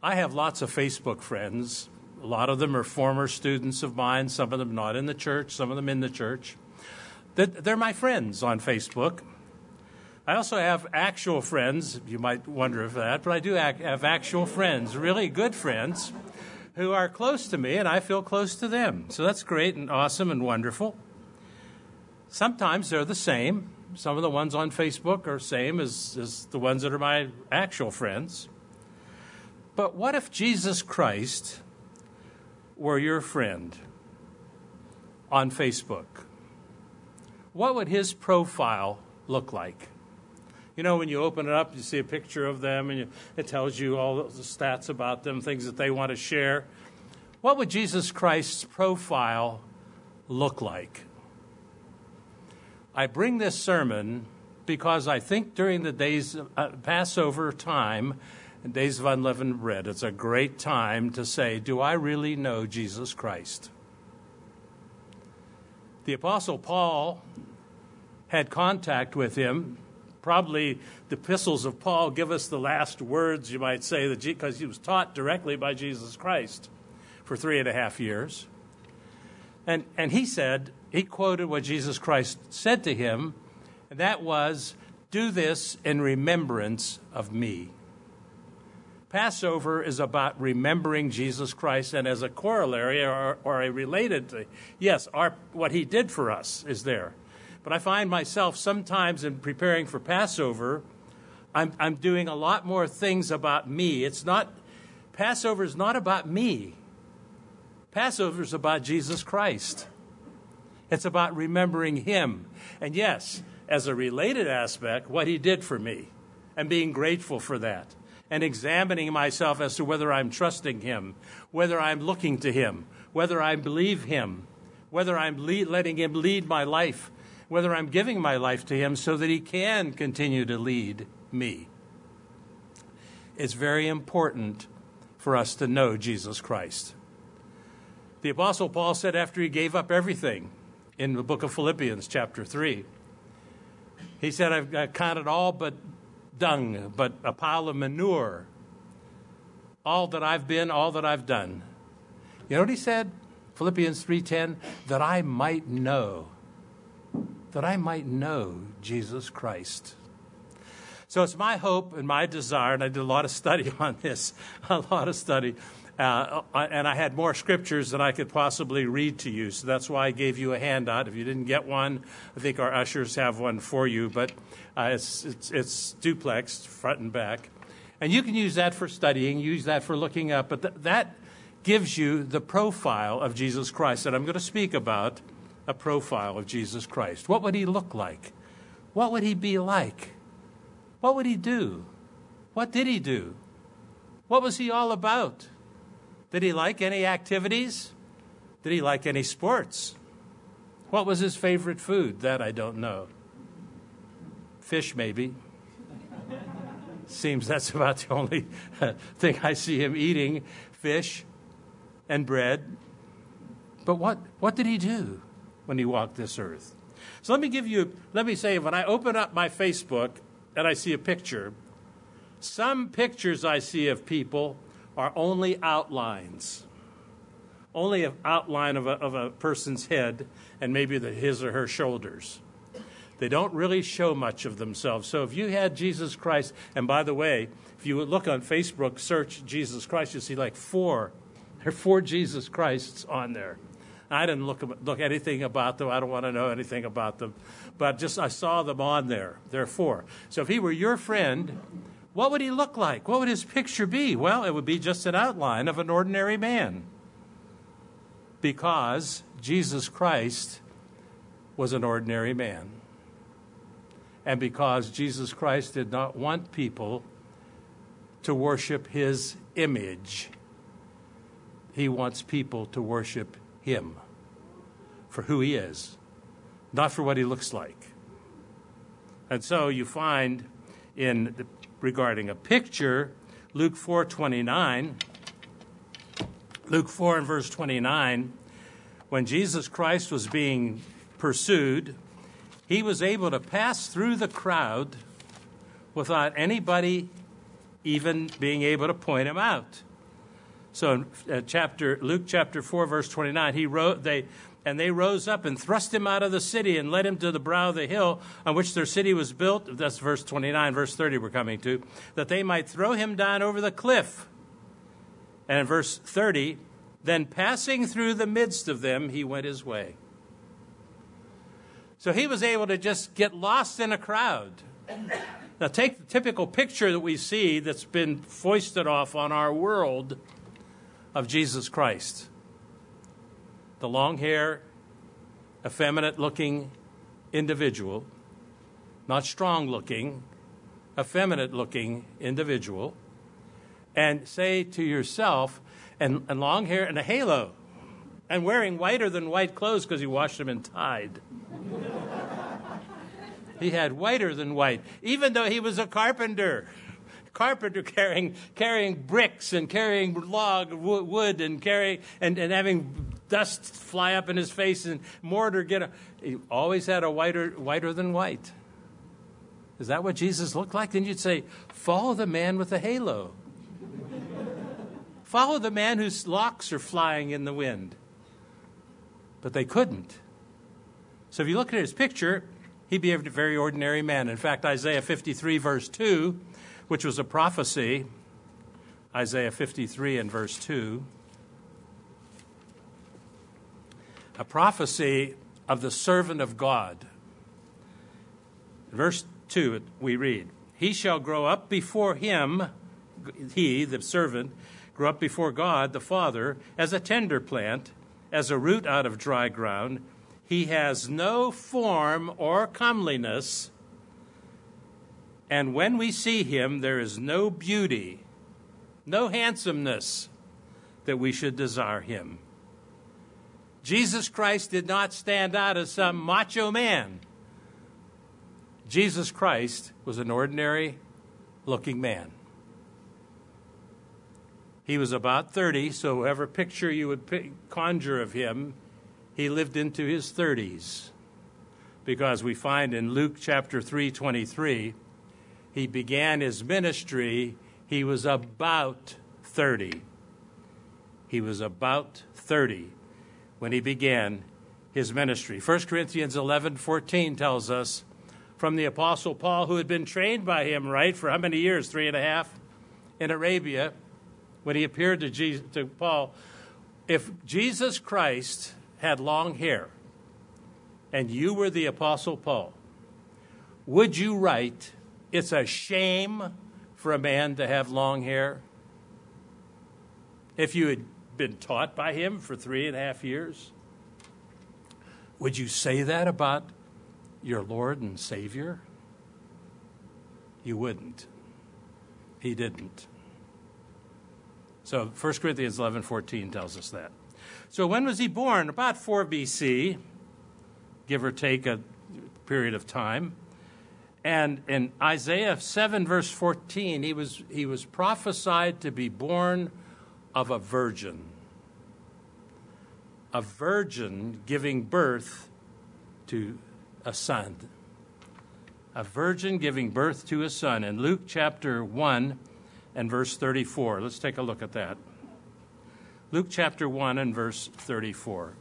I have lots of Facebook friends. A lot of them are former students of mine, some of them not in the church, some of them in the church. They're my friends on Facebook. I also have actual friends. You might wonder if that, but I do have actual friends, really good friends, who are close to me, and I feel close to them. So that's great and awesome and wonderful. Sometimes they're the same. Some of the ones on Facebook are the same as the ones that are my actual friends. But what if Jesus Christ were your friend on Facebook? What would his profile look like? You know, when you open it up, you see a picture of them, and it tells you all the stats about them, things that they want to share. What would Jesus Christ's profile look like? I bring this sermon because I think during the days of Passover time, Days of Unleavened Bread, it's a great time to say, do I really know Jesus Christ? The Apostle Paul had contact with him. Probably the epistles of Paul give us the last words, you might say, because he was taught directly by Jesus Christ for 3.5 years. And he said, he quoted what Jesus Christ said to him, and that was, do this in remembrance of me. Passover is about remembering Jesus Christ, and as a corollary or a related to, yes, what he did for us is there. But I find myself sometimes in preparing for Passover, I'm doing a lot more things about me. Passover is not about me. Passover is about Jesus Christ. It's about remembering him. And yes, as a related aspect, what he did for me, and being grateful for that, and examining myself as to whether I'm trusting him, whether I'm looking to him, whether I believe him, whether I'm letting him lead my life, whether I'm giving my life to him so that he can continue to lead me. It's very important for us to know Jesus Christ. The Apostle Paul said after he gave up everything in the book of Philippians chapter 3, he said, I've counted all but dung, but a pile of manure, all that I've been, all that I've done. You know what he said? Philippians 3:10, that I might know Jesus Christ. So it's my hope and my desire, and I did a lot of study on this, and I had more scriptures than I could possibly read to you, so that's why I gave you a handout. If you didn't get one, I think our ushers have one for you, but it's duplexed, front and back. And you can use that for studying, use that for looking up, but that gives you the profile of Jesus Christ, and I'm going to speak about a profile of Jesus Christ. What would he look like? What would he be like? What would he do? What did he do? What was he all about? Did he like any activities? Did he like any sports? What was his favorite food? That I don't know. Fish, maybe. Seems that's about the only thing I see him eating, fish and bread. But what did he do when he walked this earth? So let me say, when I open up my Facebook and I see a picture, some pictures I see of people are only outlines, only an outline of a person's head and maybe his or her shoulders. They don't really show much of themselves. So if you had Jesus Christ, and by the way, if you look on Facebook, search Jesus Christ, you'll see there are 4 Jesus Christs on there. I didn't look anything about them. I don't want to know anything about them. But I saw them on there. There are 4. So if he were your friend, what would he look like? What would his picture be? Well, it would be just an outline of an ordinary man. Because Jesus Christ was an ordinary man. And because Jesus Christ did not want people to worship his image, he wants people to worship him for who he is, not for what he looks like. And so you find regarding a picture, Luke 4:29, Luke 4 and verse 29, when Jesus Christ was being pursued, he was able to pass through the crowd without anybody even being able to point him out. So in Luke chapter 4, verse 29, they rose up and thrust him out of the city and led him to the brow of the hill on which their city was built. That's verse 29, verse 30 we're coming to, that they might throw him down over the cliff. And in verse 30, then passing through the midst of them, he went his way. So he was able to just get lost in a crowd. Now take the typical picture that we see that's been foisted off on our world of Jesus Christ. The long hair, effeminate-looking individual, not strong-looking, effeminate-looking individual, and say to yourself, and long hair and a halo, and wearing whiter than white clothes because he washed them in Tide. He had whiter than white, even though he was a carpenter. Carpenter carrying bricks and carrying wood and having dust fly up in his face and mortar he always had a whiter than white. Is that what Jesus looked like? Then you'd say, follow the man with the halo. Follow the man whose locks are flying in the wind. But they couldn't. So if you look at his picture, he'd be a very ordinary man. In fact, Isaiah 53, verse 2, which was a prophecy, Isaiah 53 and verse 2, a prophecy of the servant of God. Verse 2, we read, he shall grow up before him, he, the servant, grow up before God, the Father, as a tender plant, as a root out of dry ground. He has no form or comeliness, and when we see him, there is no beauty, no handsomeness that we should desire him. Jesus Christ did not stand out as some macho man. Jesus Christ was an ordinary-looking man. He was about 30, so whatever picture you would conjure of him, he lived into his 30s. Because we find in Luke chapter 3:23, he began his ministry, he was about 30. He was about 30 when he began his ministry. 1 Corinthians 11:14 tells us from the Apostle Paul, who had been trained by him, right, for how many years? 3.5 in Arabia, when he appeared to Paul. If Jesus Christ had long hair and you were the Apostle Paul, would you write, it's a shame for a man to have long hair? If you had been taught by him for 3.5 years, would you say that about your Lord and Savior? You wouldn't. He didn't. So 1 Corinthians 11:14 tells us that. So when was he born? About 4 BC, give or take a period of time. And in Isaiah 7, verse 14, he was prophesied to be born of a virgin giving birth to a son. A virgin giving birth to a son. In Luke chapter 1 and verse 34. Let's take a look at that. Luke chapter 1 and verse 34.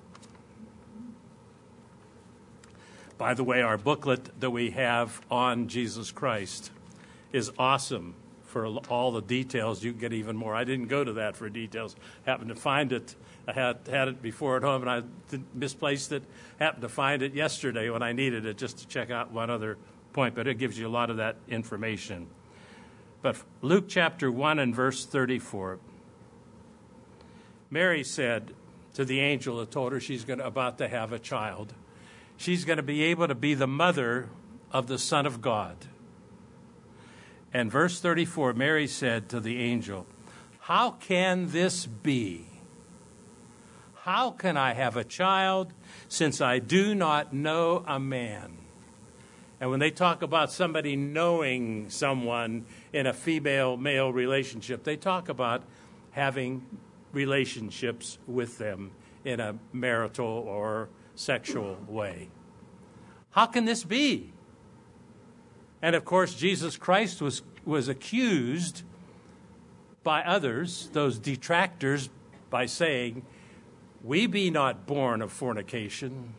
By the way, our booklet that we have on Jesus Christ is awesome for all the details. You can get even more. I didn't go to that for details. Happened to find it. I had it before at home, and I misplaced it. Happened to find it yesterday when I needed it just to check out one other point, but it gives you a lot of that information. But Luke chapter 1 and verse 34. Mary said to the angel that told her she's about to have a child, she's going to be able to be the mother of the Son of God. And verse 34, Mary said to the angel, how can this be? How can I have a child since I do not know a man? And when they talk about somebody knowing someone in a female-male relationship, they talk about having relationships with them in a marital or sexual way. How can this be? And of course, Jesus Christ was accused by others, those detractors, by saying, "We be not born of fornication."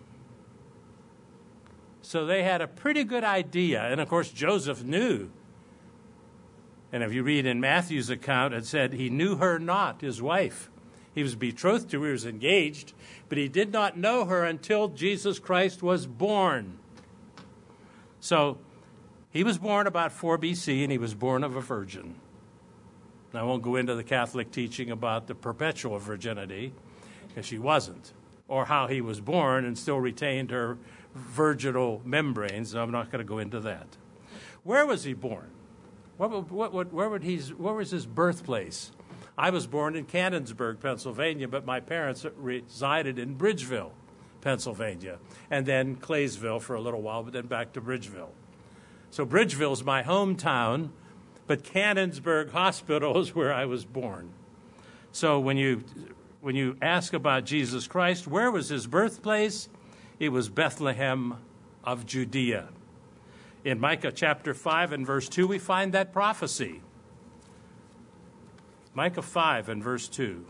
So they had a pretty good idea. And of course, Joseph knew. And if you read in Matthew's account, it said he knew her not, his wife. He was betrothed to her, he was engaged, but he did not know her until Jesus Christ was born. So he was born about 4 BC, and he was born of a virgin. I won't go into the Catholic teaching about the perpetual virginity, because she wasn't, or how he was born and still retained her virginal membranes. I'm not going to go into that. Where was he born? Where was his birthplace? I was born in Canonsburg, Pennsylvania, but my parents resided in Bridgeville, Pennsylvania, and then Claysville for a little while, but then back to Bridgeville. So Bridgeville's my hometown, but Canonsburg Hospital is where I was born. So when you ask about Jesus Christ, where was his birthplace? It was Bethlehem of Judea. In Micah chapter 5 and verse 2, we find that prophecy. Micah 5 and verse 2.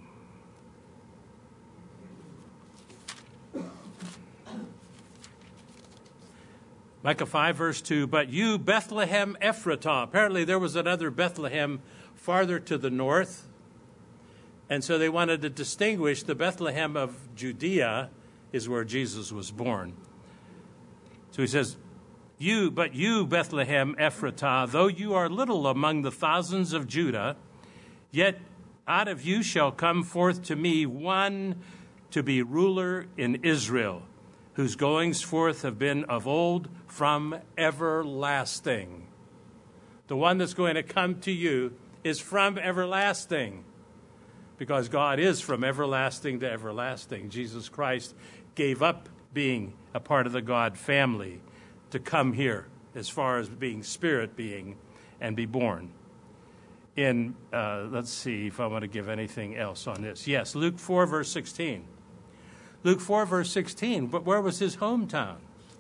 Micah 5 verse 2, "But you, Bethlehem Ephratah." Apparently there was another Bethlehem farther to the north. And so they wanted to distinguish the Bethlehem of Judea is where Jesus was born. So he says, But you, Bethlehem Ephratah, though you are little among the thousands of Judah, yet out of you shall come forth to me one to be ruler in Israel, whose goings forth have been of old from everlasting. The one that's going to come to you is from everlasting, because God is from everlasting to everlasting. Jesus Christ gave up being a part of the God family to come here as far as being spirit being and be born. In, let's see if I want to give anything else on this. Yes, Luke 4, verse 16. Luke 4, verse 16, but where was his hometown?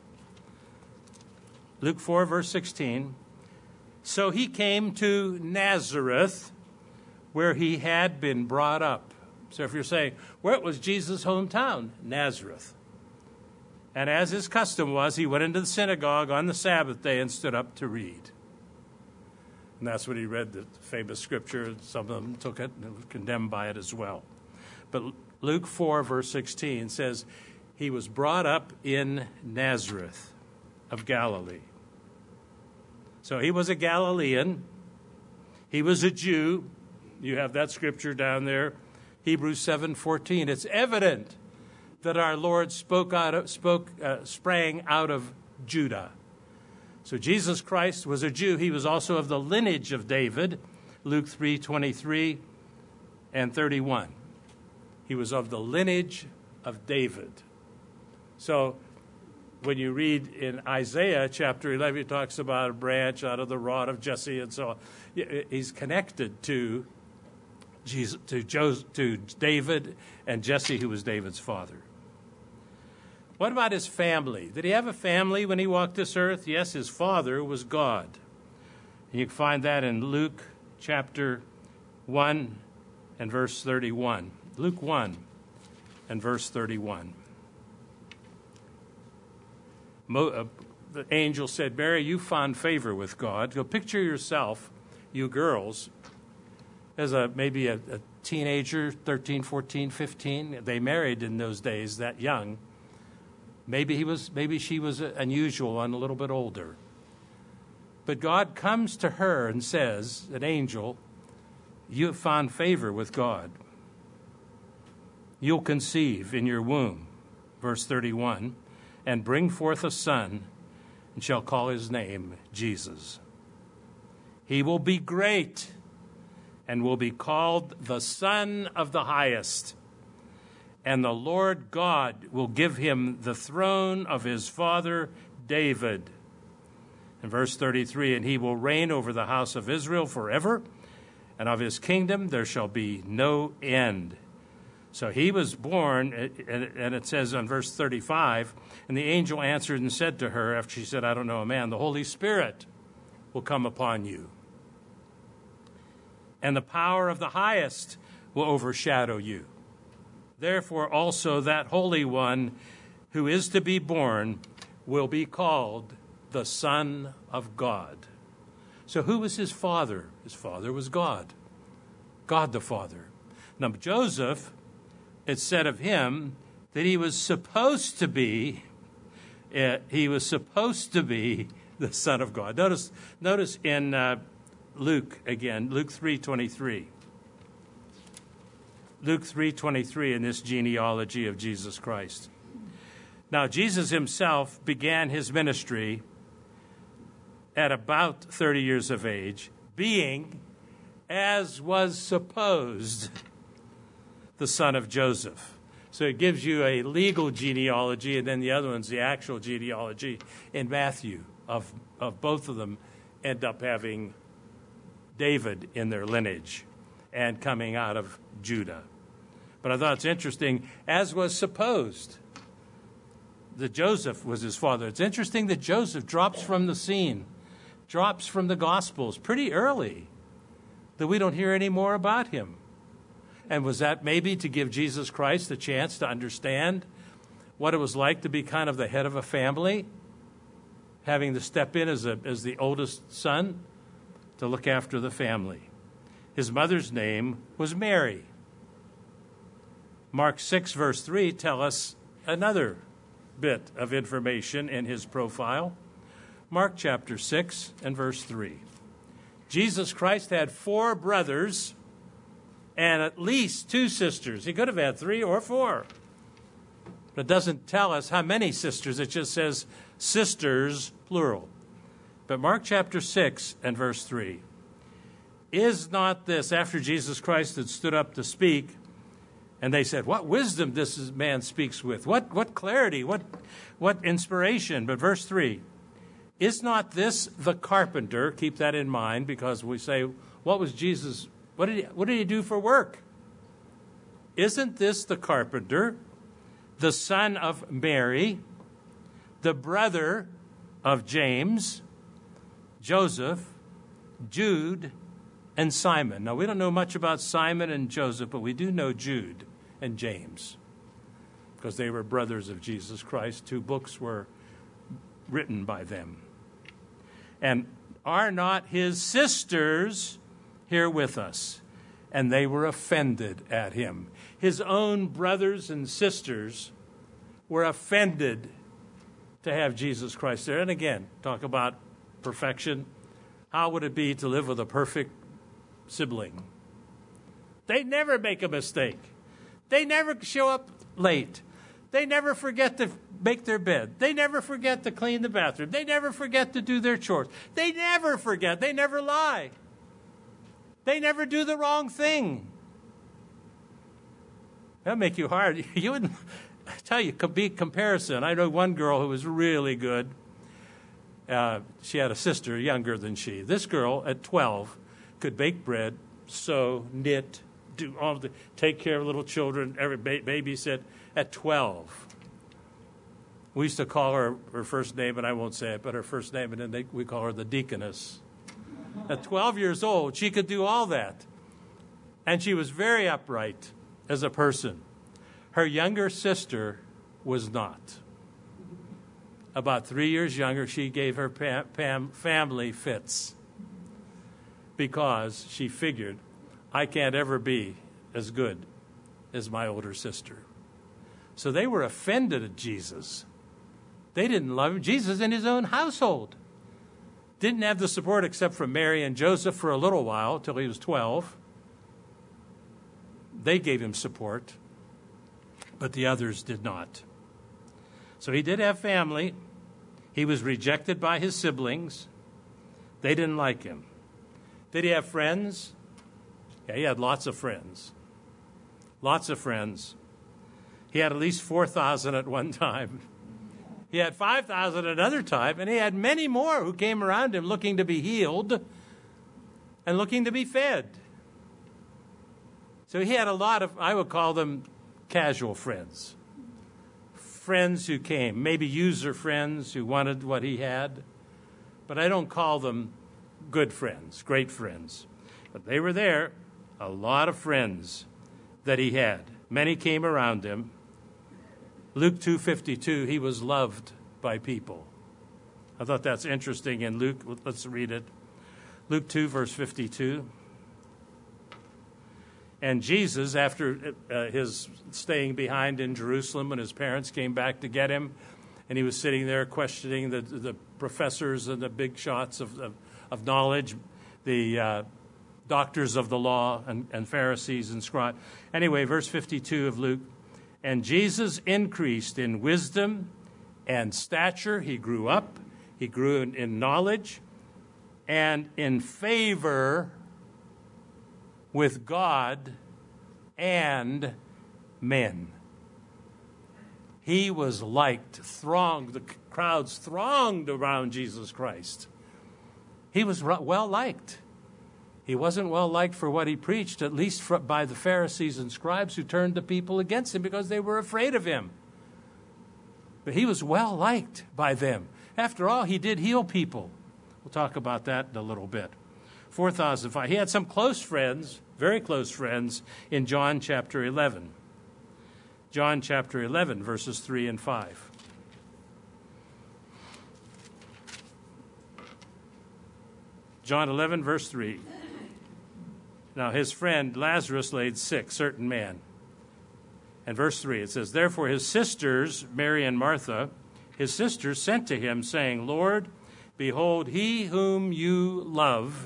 Luke 4, verse 16. "So he came to Nazareth, where he had been brought up." So if you're saying, where was Jesus' hometown? Nazareth. "And as his custom was, he went into the synagogue on the Sabbath day and stood up to read." And that's when he read the famous scripture. Some of them took it and were condemned by it as well. But Luke 4, verse 16 says, he was brought up in Nazareth of Galilee. So he was a Galilean. He was a Jew. You have that scripture down there, Hebrews 7:14. It's evident that our Lord sprang out of Judah. So Jesus Christ was a Jew. He was also of the lineage of David, Luke 3:23 and 31. He was of the lineage of David. So when you read in Isaiah chapter 11, it talks about a branch out of the rod of Jesse and so on. He's connected to Jesus, to David and Jesse, who was David's father. What about his family? Did he have a family when he walked this earth? Yes, his father was God. You can find that in Luke chapter 1 and verse 31. Luke 1 and verse 31. The angel said, "Mary, you found favor with God." Go picture yourself, you girls, as maybe a teenager, 13, 14, 15. They married in those days that young. Maybe she was unusual and a little bit older. But God comes to her and says, an angel, "You have found favor with God. You'll conceive in your womb," verse 31, "and bring forth a son, and shall call his name Jesus. He will be great and will be called the Son of the Highest. And the Lord God will give him the throne of his father David." In verse 33, "And he will reign over the house of Israel forever, and of his kingdom there shall be no end." So he was born, and it says on verse 35, "And the angel answered and said to her," after she said, "I don't know a man," "The Holy Spirit will come upon you, and the power of the highest will overshadow you. Therefore also that Holy One who is to be born will be called the Son of God. So who was his father? His father was God. God the Father. Now Joseph, it said of him that he was supposed to be the Son of God. Notice in Luke again, Luke 3:23. Luke 3:23 in this genealogy of Jesus Christ. Now, Jesus himself began his ministry at about 30 years of age, being, as was supposed, the son of Joseph. So it gives you a legal genealogy, and then the other one's the actual genealogy in Matthew. Of both of them end up having David in their lineage and coming out of Judah. But I thought it's interesting, as was supposed, that Joseph was his father. It's interesting that Joseph drops from the scene, drops from the Gospels pretty early, that we don't hear any more about him. And was that maybe to give Jesus Christ the chance to understand what it was like to be kind of the head of a family, having to step in as the oldest son to look after the family? His mother's name was Mary. Mark 6, verse 3 tell us another bit of information in his profile. Mark chapter 6 and verse 3. Jesus Christ had 4 brothers and at least 2 sisters. He could have had 3 or 4. But it doesn't tell us how many sisters. It just says sisters, plural. But Mark chapter 6 and verse 3. Is not this, after Jesus Christ had stood up to speak, and they said, what wisdom this man speaks with. What clarity, what inspiration. But verse 3, is not this the carpenter? Keep that in mind, because we say, what was Jesus, what did he do for work? Isn't this the carpenter, the son of Mary, the brother of James, Joseph, Jude, and Simon? Now, we don't know much about Simon and Joseph, but we do know Jude and James, because they were brothers of Jesus Christ. 2 books were written by them. And are not his sisters here with us? And they were offended at him. His own brothers and sisters were offended to have Jesus Christ there. And again, talk about perfection. How would it be to live with a perfect sibling? They never make a mistake. They never show up late. They never forget to make their bed. They never forget to clean the bathroom. They never forget to do their chores. They never forget. They never lie. They never do the wrong thing. That'll make you hard. You wouldn't, I tell you, be comparison. I know one girl who was really good. She had a sister younger than she. This girl at 12 could bake bread, sew, knit, do all the, take care of little children, every babysit at 12. We used to call her first name, and I won't say it, but her first name, and then we call her the deaconess. At 12 years old, she could do all that. And she was very upright as a person. Her younger sister was not. About 3 years younger, she gave her family fits because she figured, I can't ever be as good as my older sister. So they were offended at Jesus. They didn't love him. Jesus in his own household didn't have the support except from Mary and Joseph for a little while, till he was 12. They gave him support, but the others did not. So he did have family. He was rejected by his siblings. They didn't like him. Did he have friends? Yeah, he had lots of friends. Lots of friends. He had at least 4,000 at one time. He had 5,000 another time, and he had many more who came around him looking to be healed and looking to be fed. So he had a lot of, I would call them casual friends. Friends who came, maybe user friends who wanted what he had, but I don't call them good friends, great friends. But they were there, a lot of friends that he had. Many came around him. Luke 2:52, he was loved by people. I thought that's interesting in Luke. Let's read it. Luke 2, verse 52. And Jesus, after his staying behind in Jerusalem when his parents came back to get him, and he was sitting there questioning the professors and the big shots of knowledge, the doctors of the law and Pharisees and scribes. Anyway, verse 52 of Luke. And Jesus increased in wisdom and stature. He grew up. He grew in knowledge and in favor with God and men. He was liked, thronged, the crowds thronged around Jesus Christ. He was well liked. He wasn't well liked for what he preached, at least by the Pharisees and scribes who turned the people against him because they were afraid of him. But he was well liked by them. After all, he did heal people. We'll talk about that in a little bit. 4,005. He had some close friends, very close friends, in John chapter 11. John chapter 11, verses 3 and 5. John 11, verse 3. Now his friend Lazarus laid sick, certain man. And verse 3, it says, Therefore his sisters, Mary and Martha, his sisters sent to him, saying, Lord, behold, he whom you love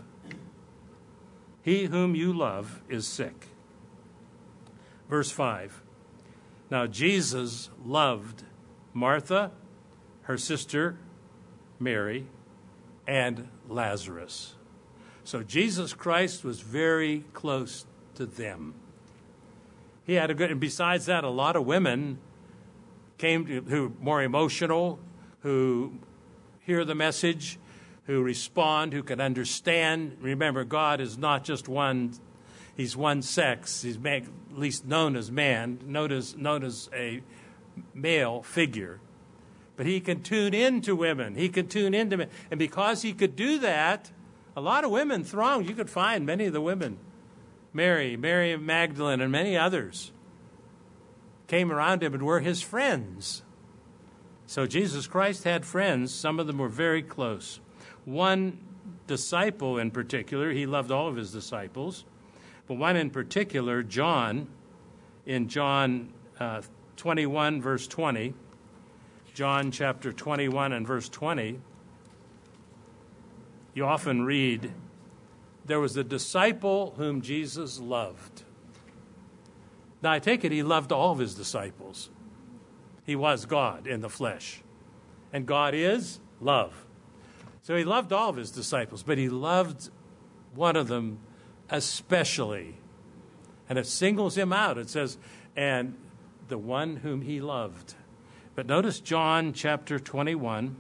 is sick. Verse 5. Now Jesus loved Martha, her sister Mary, and Lazarus. So Jesus Christ was very close to them. He had and besides that, a lot of women came who are more emotional, who hear the message, who respond, who can understand. Remember, God is not just one, he's one sex. He's at least known as man, known as a male figure. But he can tune into women. He can tune into men. And because he could do that, a lot of women thronged. You could find many of the women. Mary of Magdalene, and many others came around him and were his friends. So Jesus Christ had friends. Some of them were very close. One disciple in particular, he loved all of his disciples, but one in particular, John, in John 21, verse 20, John chapter 21 and verse 20, you often read, there was a disciple whom Jesus loved. Now, I take it he loved all of his disciples. He was God in the flesh. And God is love. So he loved all of his disciples, but he loved one of them especially. And it singles him out. It says, and the one whom he loved. But notice John chapter 21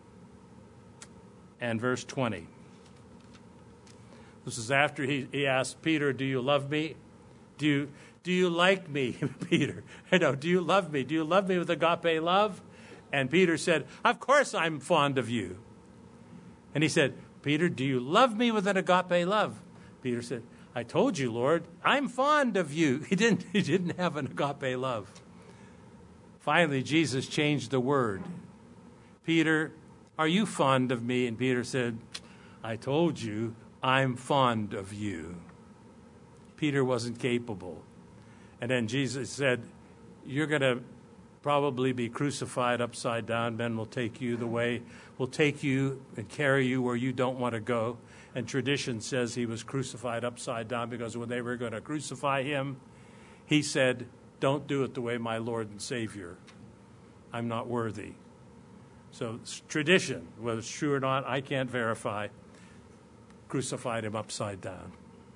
and verse 20. This is after he asked Peter, do you love me? Do you like me, Peter? Do you love me? Do you love me with agape love? And Peter said, of course I'm fond of you. And he said, Peter, do you love me with an agape love? Peter said, I told you, Lord, I'm fond of you. He didn't have an agape love. Finally, Jesus changed the word. Peter, are you fond of me? And Peter said, I told you, I'm fond of you. Peter wasn't capable. And then Jesus said, you're going to probably be crucified upside down. Men will take you and carry you where you don't want to go. And tradition says he was crucified upside down because when they were going to crucify him, he said, don't do it the way my Lord and Savior. I'm not worthy. So tradition, whether it's true or not, I can't verify, crucified him upside down.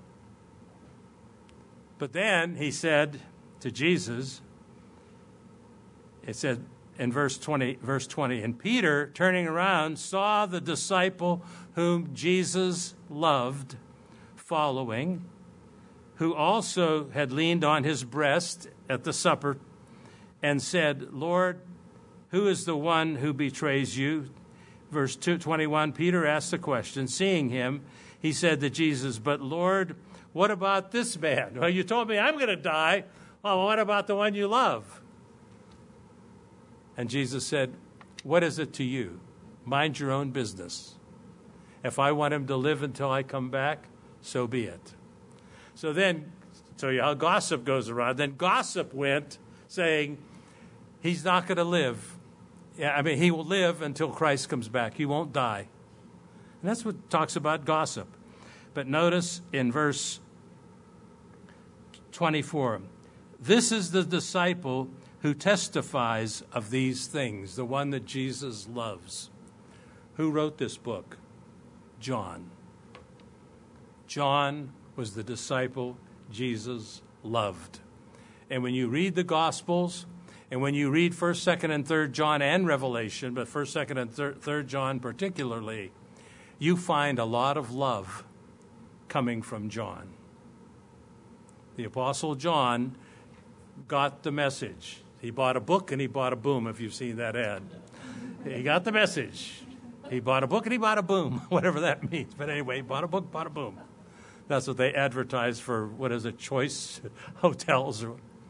But then he said to Jesus, it said in verse 20, and Peter, turning around, saw the disciple whom Jesus loved following, who also had leaned on his breast at the supper and said, Lord, who is the one who betrays you? Verse 21, Peter asked the question. Seeing him, he said to Jesus, "But Lord, what about this man? Well, you told me I'm going to die. Well, what about the one you love?" And Jesus said, "What is it to you? Mind your own business. If I want him to live until I come back, so be it." So then, tell you how gossip goes around. Then gossip went saying, he's not going to live. Yeah, I mean, he will live until Christ comes back. He won't die. And that's what talks about gossip. But notice in verse 24, this is the disciple who testifies of these things, the one that Jesus loves. Who wrote this book? John. John was the disciple Jesus loved. And when you read the Gospels, and when you read 1st, 2nd, and 3rd John and Revelation, but 1st, 2nd, and 3rd John particularly, you find a lot of love coming from John. The Apostle John got the message. He bought a book and he bought a boom, if you've seen that ad. He got the message. He bought a book and he bought a boom, whatever that means. But anyway, he bought a book, bought a boom. That's what they advertise for, what is it, Choice Hotels.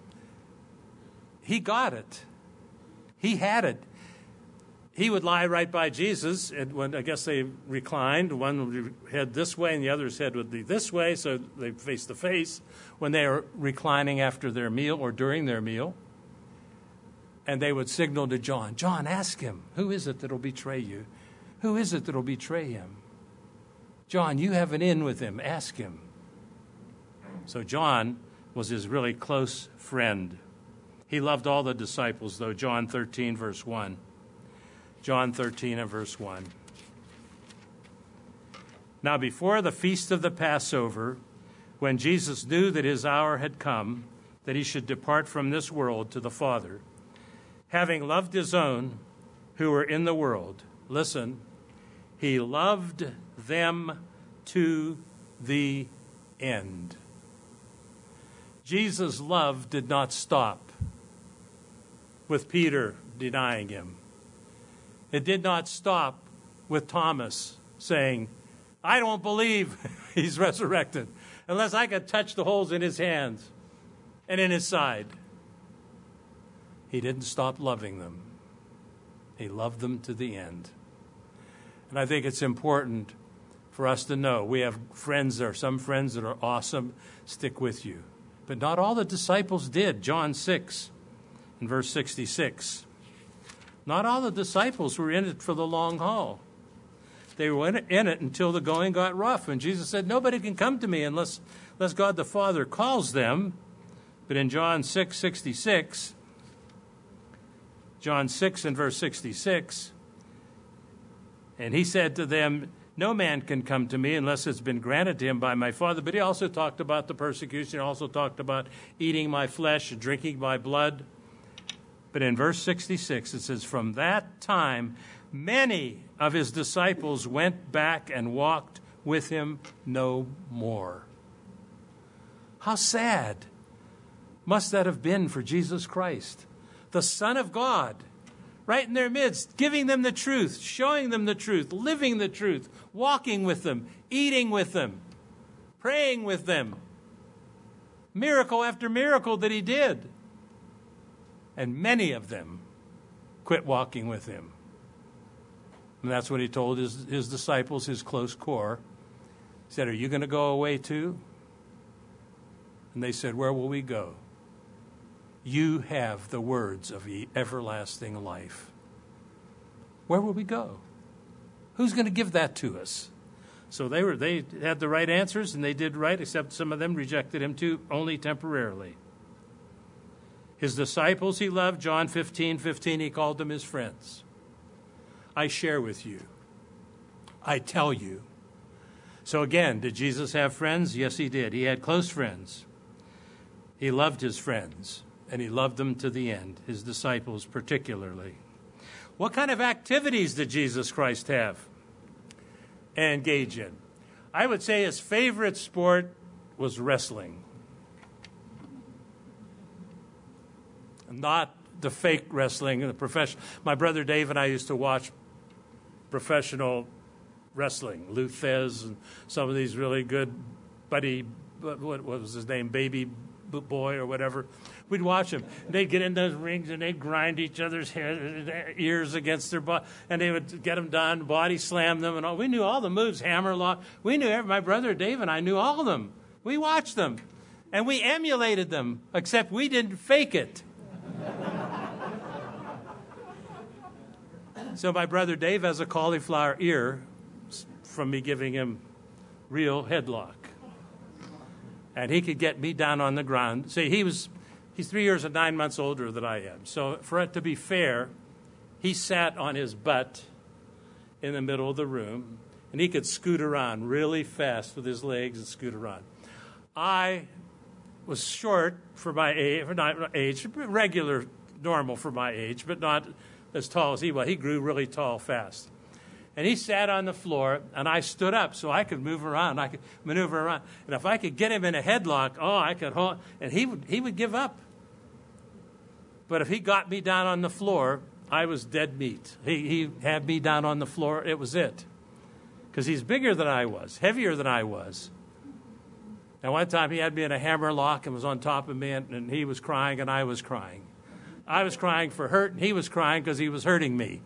He got it. He had it. He would lie right by Jesus, and when I guess they reclined, one would head this way and the other's head would be this way, so they face to face when they are reclining after their meal or during their meal. And they would signal to John, "John, ask him, who is it that will betray you? Who is it that will betray him? John, you have an in with him. Ask him." So John was his really close friend. He loved all the disciples, though. John 13, verse 1. John 13 and verse 1. Now, before the feast of the Passover, when Jesus knew that his hour had come, that he should depart from this world to the Father, having loved his own who were in the world, listen, he loved them to the end. Jesus' love did not stop with Peter denying him. It did not stop with Thomas saying, "I don't believe he's resurrected unless I can touch the holes in his hands and in his side." He didn't stop loving them. He loved them to the end. And I think it's important for us to know we have friends, there are some friends that are awesome, stick with you. But not all the disciples did. John 6 and verse 66. Not all the disciples were in it for the long haul. They were in it until the going got rough. And Jesus said, "Nobody can come to me unless God the Father calls them." But in John 6:66, John 6 and verse 66, and he said to them, "No man can come to me unless it's been granted to him by my Father." But he also talked about the persecution, also talked about eating my flesh and drinking my blood. But in verse 66, it says, "From that time, many of his disciples went back and walked with him no more." How sad must that have been for Jesus Christ, the Son of God, right in their midst, giving them the truth, showing them the truth, living the truth, walking with them, eating with them, praying with them. Miracle after miracle that he did. And many of them quit walking with him. And that's what he told his disciples, his close core. He said, "Are you going to go away too?" And they said, "Where will we go? You have the words of everlasting life." Where will we go? Who's going to give that to us? So they had the right answers, and they did right, except some of them rejected him too, only temporarily. His disciples he loved, John 15:15, he called them his friends. I share with you. I tell you. So again, did Jesus have friends? Yes, he did. He had close friends. He loved his friends, and he loved them to the end, his disciples particularly. What kind of activities did Jesus Christ have and engage in? I would say his favorite sport was wrestling. Not the fake wrestling, the professional. My brother Dave and I used to watch professional wrestling. Lou Thez and some of these really good Buddy, what was his name, Baby Boy or whatever. We'd watch them. They'd get in those rings and they'd grind each other's ears against their body, and they would get them done, body slam them, and all. We knew all the moves, hammerlock. We knew my brother Dave and I knew all of them. We watched them, and we emulated them, except we didn't fake it. So my brother Dave has a cauliflower ear from me giving him real headlock. And he could get me down on the ground. See, he's 3 years and 9 months older than I am. So for it to be fair, he sat on his butt in the middle of the room, and he could scoot around really fast with his legs and scoot around. I was short for my age, not age, regular, normal for my age, but not as tall as he was. He grew really tall fast. And he sat on the floor, and I stood up so I could move around. I could maneuver around. And if I could get him in a headlock, I could hold. And he would give up. But if he got me down on the floor, I was dead meat. He had me down on the floor. It was it. Because he's bigger than I was, heavier than I was. And one time he had me in a hammerlock and was on top of me, and he was crying, and I was crying. I was crying for hurt, and he was crying because he was hurting me.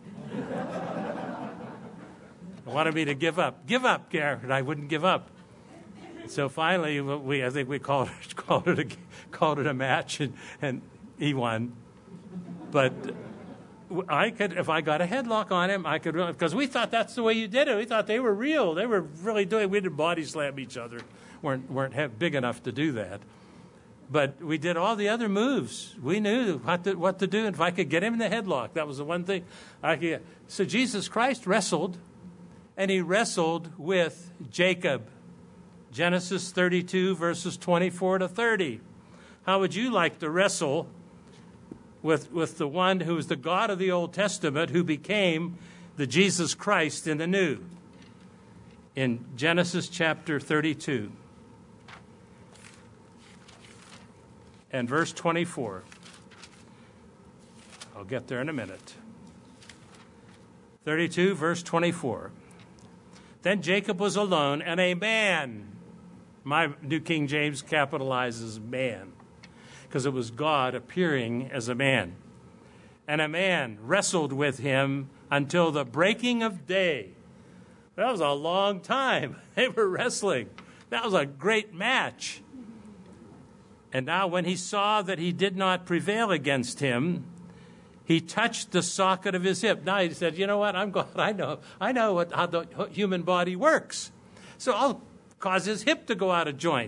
Wanted me to give up. Give up, Garrett. And I wouldn't give up. So finally, I think we called it a match, and he won. But I could, if I got a headlock on him, I could, because we thought that's the way you did it. We thought they were real. They were really doing. We didn't body slam each other. weren't big enough to do that. But we did all the other moves. We knew what to do. And if I could get him in the headlock, that was the one thing I could get. So Jesus Christ wrestled. And he wrestled with Jacob. Genesis 32, verses 24 to 30. How would you like to wrestle with the one who is the God of the Old Testament, who became the Jesus Christ in the New? In Genesis chapter 32 and verse 24. I'll get there in a minute. 32, verse 24. Then Jacob was alone, and a man, my New King James capitalizes man, because it was God appearing as a man. And a man wrestled with him until the breaking of day. That was a long time. They were wrestling. That was a great match. And now when he saw that he did not prevail against him, he touched the socket of his hip. Now he said, you know what, I'm God. I know how the human body works. So I'll cause his hip to go out of joint.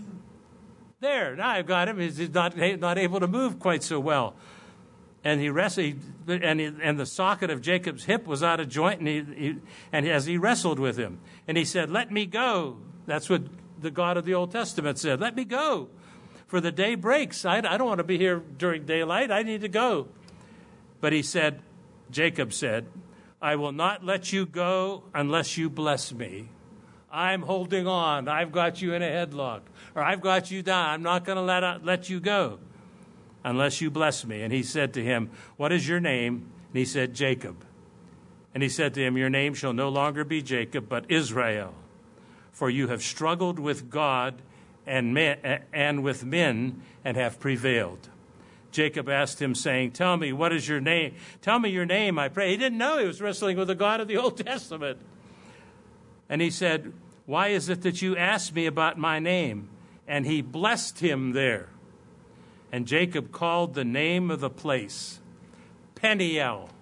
There, now I've got him. He's not able to move quite so well. And he wrestled, and the socket of Jacob's hip was out of joint, and as he wrestled with him. And he said, let me go. That's what the God of the Old Testament said. Let me go, for the day breaks. I don't want to be here during daylight. I need to go. But he said, Jacob said, I will not let you go unless you bless me. I'm holding on. I've got you in a headlock. Or I've got you down. I'm not going to let you go unless you bless me. And he said to him, what is your name? And he said, Jacob. And he said to him, your name shall no longer be Jacob, but Israel. For you have struggled with God and with men and have prevailed. Jacob asked him, saying, tell me, what is your name? Tell me your name, I pray. He didn't know he was wrestling with the God of the Old Testament. And he said, why is it that you ask me about my name? And he blessed him there. And Jacob called the name of the place Peniel.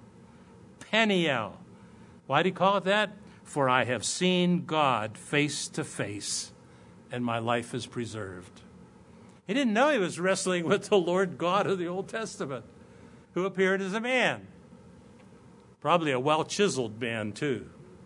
Peniel. Why did he call it that? For I have seen God face to face, and my life is preserved. He didn't know he was wrestling with the Lord God of the Old Testament, who appeared as a man. Probably a well-chiseled man, too.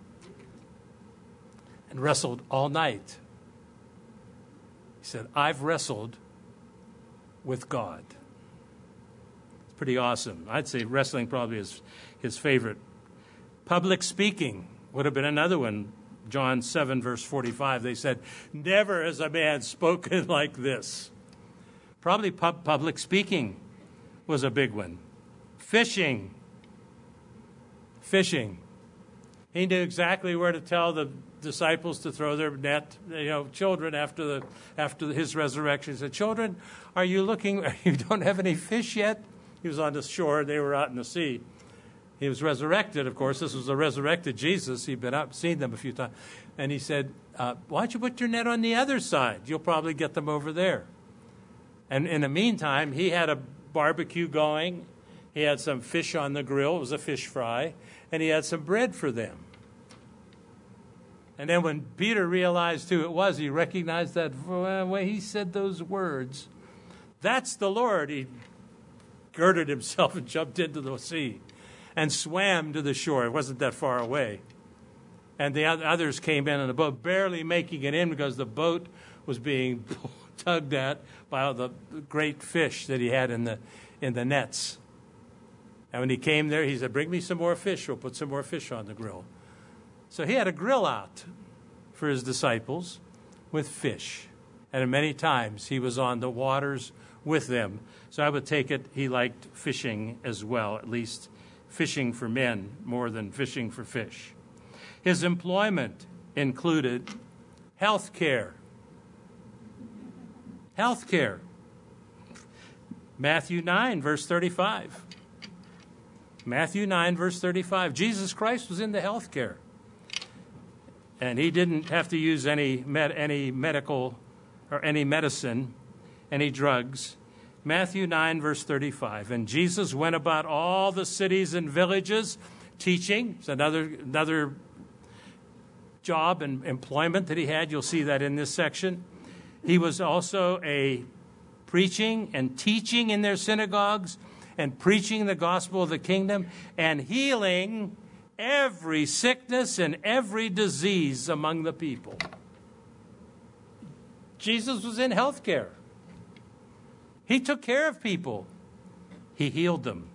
And wrestled all night. He said, I've wrestled with God. It's pretty awesome. I'd say wrestling probably is his favorite. Public speaking would have been another one. John 7, verse 45, they said, never has a man spoken like this. Probably public speaking was a big one. Fishing. He knew exactly where to tell the disciples to throw their net. Children after his resurrection, he said, "Children, are you looking? You don't have any fish yet?" He was on the shore; they were out in the sea. He was resurrected, of course. This was a resurrected Jesus. He'd been up, seen them a few times, and he said, "Why don't you put your net on the other side? You'll probably get them over there." And in the meantime, he had a barbecue going. He had some fish on the grill. It was a fish fry. And he had some bread for them. And then when Peter realized who it was, he recognized that when he said those words, "That's the Lord." He girded himself and jumped into the sea and swam to the shore. It wasn't that far away. And the others came in the boat, barely making it in because the boat was being tugged at by all the great fish that he had in the nets. And when he came there, he said, "Bring me some more fish. We'll put some more fish on the grill." So he had a grill out for his disciples with fish. And many times he was on the waters with them. So I would take it he liked fishing as well, at least fishing for men more than fishing for fish. His employment included health care. Health care. Matthew 9, verse 35. Matthew 9, verse 35. Jesus Christ was into health care. And he didn't have to use any medical or any medicine, any drugs. Matthew 9, verse 35. And Jesus went about all the cities and villages teaching. It's another job and employment that he had. You'll see that in this section. He was also preaching and teaching in their synagogues and preaching the gospel of the kingdom and healing every sickness and every disease among the people. Jesus was in health care. He took care of people. He healed them.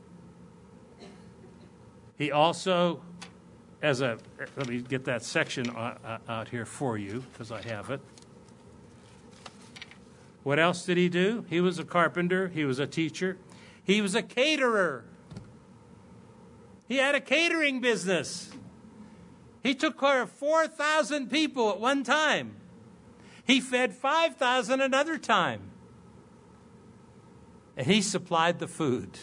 He also, let me get that section out here for you because I have it. What else did he do? He was a carpenter. He was a teacher. He was a caterer. He had a catering business. He took care of 4,000 people at one time. He fed 5,000 another time. And he supplied the food.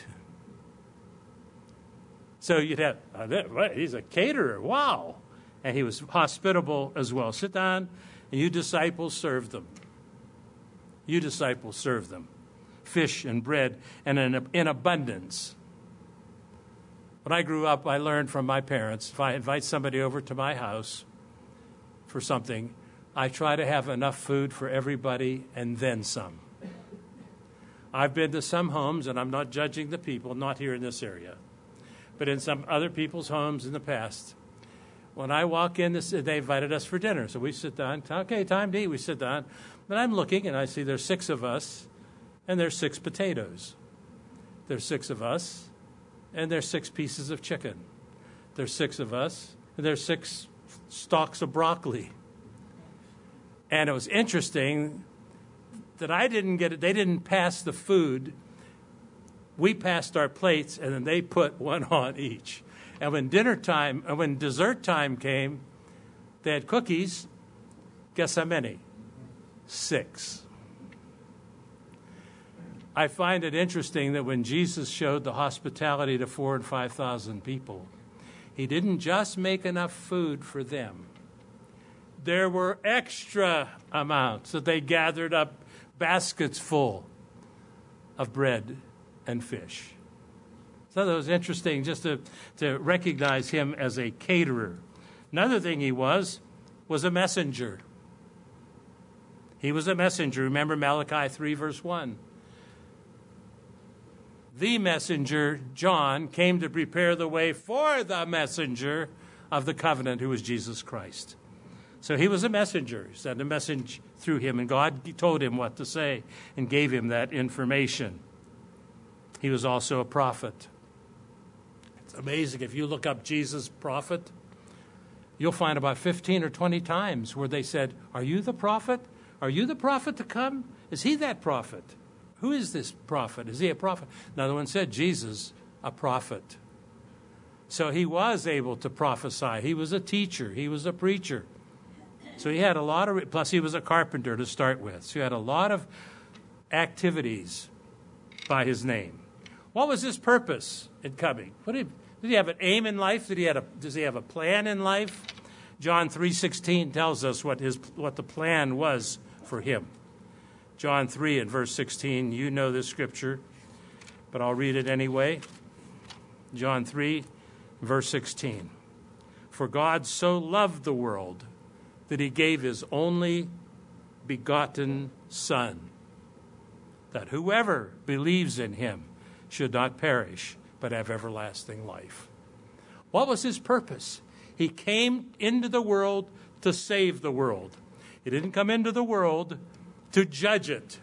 So you'd have, he's a caterer. Wow. And he was hospitable as well. Sit down, and you disciples serve them. You disciples serve them. Fish and bread and in abundance. When I grew up, I learned from my parents, if I invite somebody over to my house for something, I try to have enough food for everybody and then some. I've been to some homes, and I'm not judging the people, not here in this area, but in some other people's homes in the past. When I walk in, they invited us for dinner. So we sit down. Okay, time to eat. We sit down. But I'm looking, and I see there's 6 of us, and there's 6 potatoes. There's 6 of us, and there's 6 pieces of chicken. There's 6 of us, and there's 6 stalks of broccoli. And it was interesting that I didn't get it. They didn't pass the food. We passed our plates, and then they put one on each. And when dessert time came, they had cookies. Guess how many? 6. I find it interesting that when Jesus showed the hospitality to 4,000 and 5,000 people, he didn't just make enough food for them. There were extra amounts that they gathered up, baskets full of bread and fish. So that was interesting just to recognize him as a caterer. Another thing he was a messenger. He was a messenger. Remember Malachi 3, verse 1. The messenger, John, came to prepare the way for the messenger of the covenant, who was Jesus Christ. So he was a messenger. He sent a message through him, and God told him what to say and gave him that information. He was also a prophet. It's amazing. If you look up Jesus, prophet, you'll find about 15 or 20 times where they said, "Are you the prophet? Are you the prophet to come? Is he that prophet? Who is this prophet? Is he a prophet?" Another one said, "Jesus, a prophet." So he was able to prophesy. He was a teacher. He was a preacher. So he had a lot of, plus he was a carpenter to start with. So he had a lot of activities by his name. What was his purpose in coming? Did he have an aim in life? Does he have a plan in life? John 3:16 tells us what the plan was for him. John 3 and verse 16, you know this scripture, but I'll read it anyway. John 3, verse 16. For God so loved the world that he gave his only begotten Son, that whoever believes in him should not perish, but have everlasting life. What was his purpose? He came into the world to save the world. He didn't come into the world to judge it.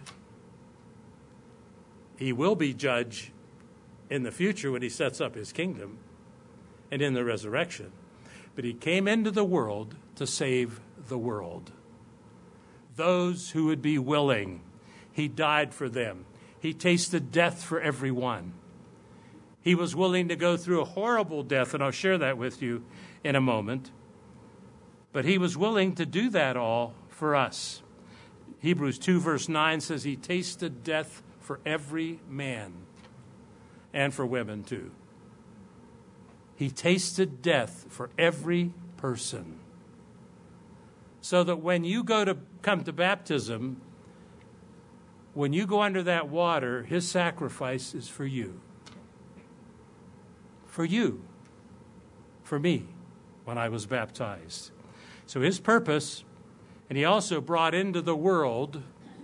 He will be judge in the future when he sets up his kingdom and in the resurrection. But he came into the world to save the world. Those who would be willing. He died for them. He tasted death for everyone. He was willing to go through a horrible death, and I'll share that with you in a moment. But he was willing to do that all for us. Hebrews 2 verse 9 says he tasted death for every man and for women too. He tasted death for every person. So that when you come to baptism, when you go under that water, his sacrifice is for you. For you. For me, when I was baptized. So his purpose, and he also brought into the world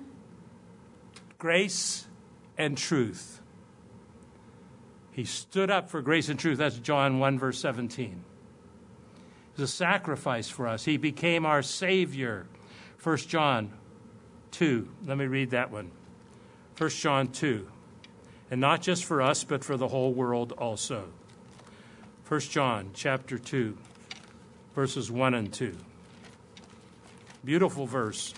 grace and truth. He stood up for grace and truth. That's John 1, verse 17. It was a sacrifice for us. He became our Savior. 1 John 2. Let me read that one. 1 John 2. And not just for us, but for the whole world also. 1 John chapter 2, verses 1 and 2. Beautiful verse.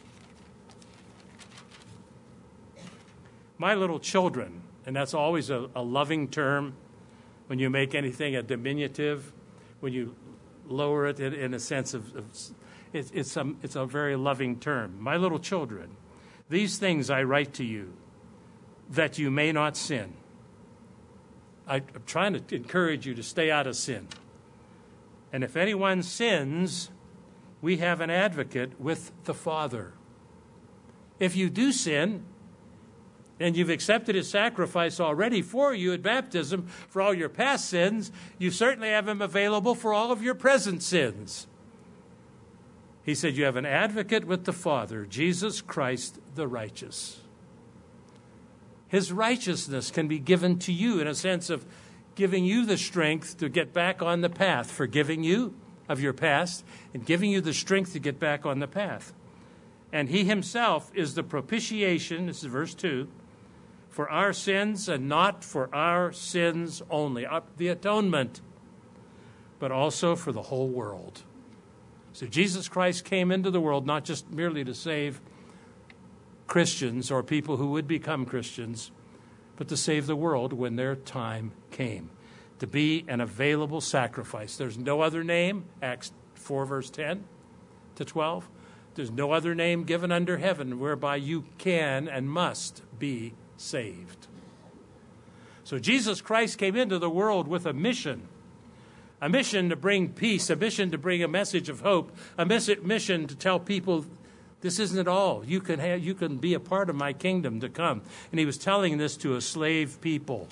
My little children, and that's always a loving term when you make anything a diminutive, when you lower it in a sense of it's a very loving term. My little children, these things I write to you, that you may not sin. I'm trying to encourage you to stay out of sin. And if anyone sins, we have an advocate with the Father. If you do sin, and you've accepted his sacrifice already for you at baptism for all your past sins, you certainly have him available for all of your present sins. He said you have an advocate with the Father, Jesus Christ the righteous. His righteousness can be given to you in a sense of giving you the strength to get back on the path, forgiving you of your past and giving you the strength to get back on the path. And he himself is the propitiation, this is verse 2, for our sins, and not for our sins only, the atonement, but also for the whole world. So Jesus Christ came into the world not just merely to save Christians or people who would become Christians, but to save the world when their time came, to be an available sacrifice. There's no other name, Acts 4, verse 10 to 12. There's no other name given under heaven whereby you can and must be saved. So Jesus Christ came into the world with a mission to bring peace, a mission to bring a message of hope, a mission to tell people this isn't it all. You can be a part of my kingdom to come. And he was telling this to a slave people.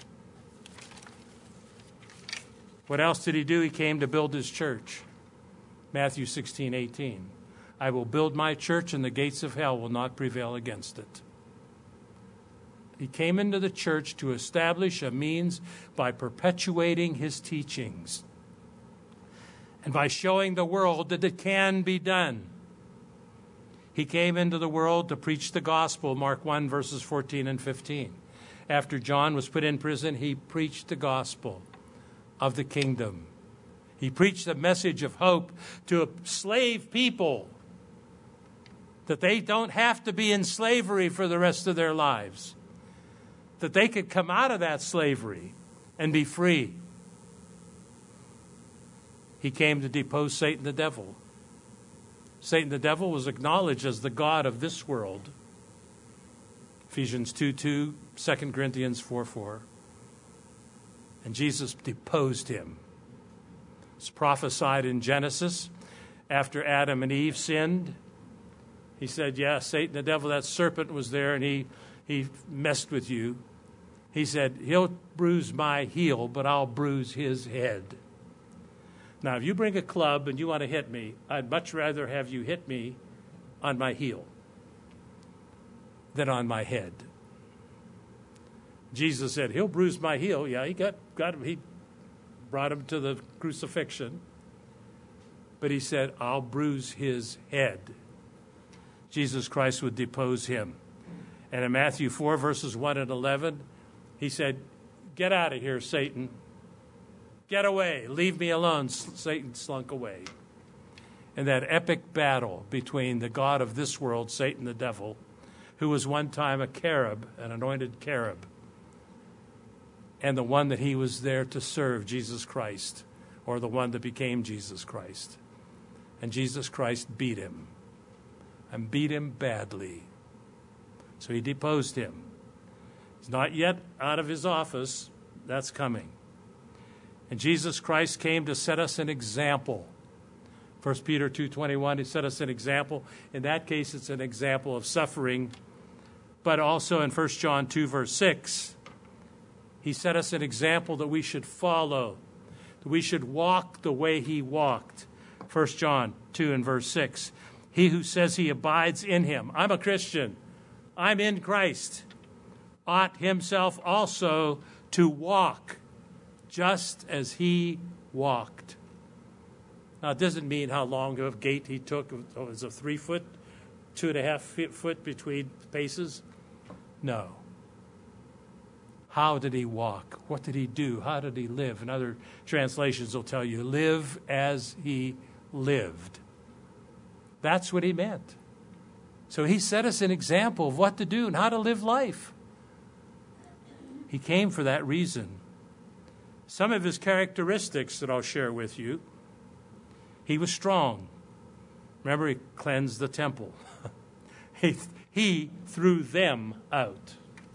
What else did he do? He came to build his church. Matthew 16:18. I will build my church and the gates of hell will not prevail against it. He came into the church to establish a means by perpetuating his teachings and by showing the world that it can be done. He came into the world to preach the gospel, Mark 1, verses 14 and 15. After John was put in prison, he preached the gospel of the kingdom. He preached the message of hope to a slave people, that they don't have to be in slavery for the rest of their lives, that they could come out of that slavery and be free. He came to depose Satan the devil. Satan the devil was acknowledged as the god of this world. Ephesians 2:2, 2 Corinthians 4:4. And Jesus deposed him. It's prophesied in Genesis after Adam and Eve sinned. He said, yeah, Satan the devil, that serpent was there, and he messed with you. He said, he'll bruise my heel, but I'll bruise his head. Now, if you bring a club and you want to hit me, I'd much rather have you hit me on my heel than on my head. Jesus said, he'll bruise my heel. Yeah, he got him. He brought him to the crucifixion. But he said, I'll bruise his head. Jesus Christ would depose him. And in Matthew 4, verses 1 and 11, he said, get out of here, Satan. Get away. Leave me alone. Satan slunk away. And that epic battle between the god of this world, Satan the devil, who was one time a cherub, an anointed cherub, and the one that he was there to serve, Jesus Christ, or the one that became Jesus Christ. And Jesus Christ beat him, and beat him badly. So he deposed him. He's not yet out of his office. That's coming. And Jesus Christ came to set us an example. 1 Peter 2:21, he set us an example. In that case, it's an example of suffering. But also in 1 John 2, verse 6, he set us an example that we should follow, that we should walk the way he walked. 1 John 2 and verse 6, he who says he abides in him, I'm a Christian, I'm in Christ, ought himself also to walk just as he walked. Now, it doesn't mean how long of a gait he took. It was a 3 foot, 2.5 foot between paces. No. How did he walk? What did he do? How did he live? And other translations will tell you, live as he lived. That's what he meant. So he set us an example of what to do and how to live life. He came for that reason. Some of his characteristics that I'll share with you. He was strong. Remember, he cleansed the temple. He threw them out.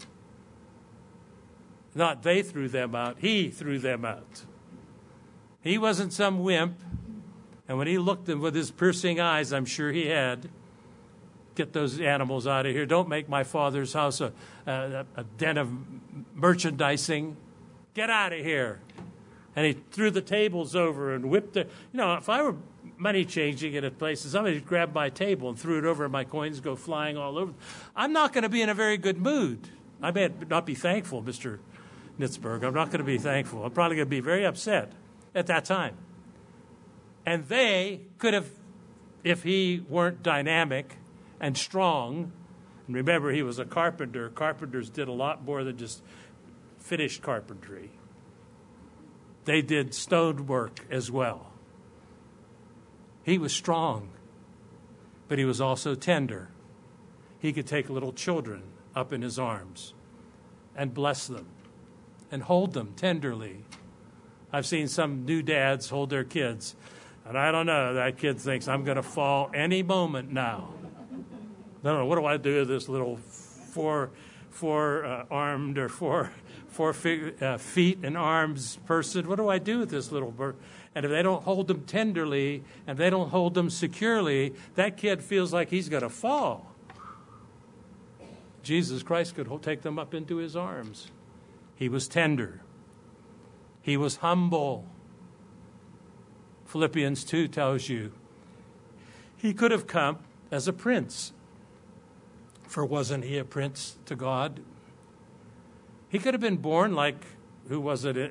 Not they threw them out. He threw them out. He wasn't some wimp. And when he looked at them with his piercing eyes, I'm sure he had, get those animals out of here. Don't make my Father's house a den of merchandising. Get out of here. And he threw the tables over and whipped it. You know, if I were money changing at a place, somebody grabbed my table and threw it over and my coins go flying all over, I'm not going to be in a very good mood. I may not be thankful, Mr. Nitzberg. I'm not going to be thankful. I'm probably going to be very upset at that time. And they could have, if he weren't dynamic and strong, and remember he was a carpenter. Carpenters did a lot more than just finished carpentry. They did stonework as well. He was strong, but he was also tender. He could take little children up in his arms and bless them and hold them tenderly. I've seen some new dads hold their kids, and I don't know, that kid thinks, I'm going to fall any moment now. I don't know, what do I do with this little four-armed or four feet and arms person? What do I do with this little bird? And if they don't hold them tenderly and they don't hold them securely, that kid feels like he's going to fall. Jesus Christ could take them up into his arms. He was tender. He was humble. Philippians 2 tells you he could have come as a prince. For wasn't he a prince to God? He could have been born like, who was it,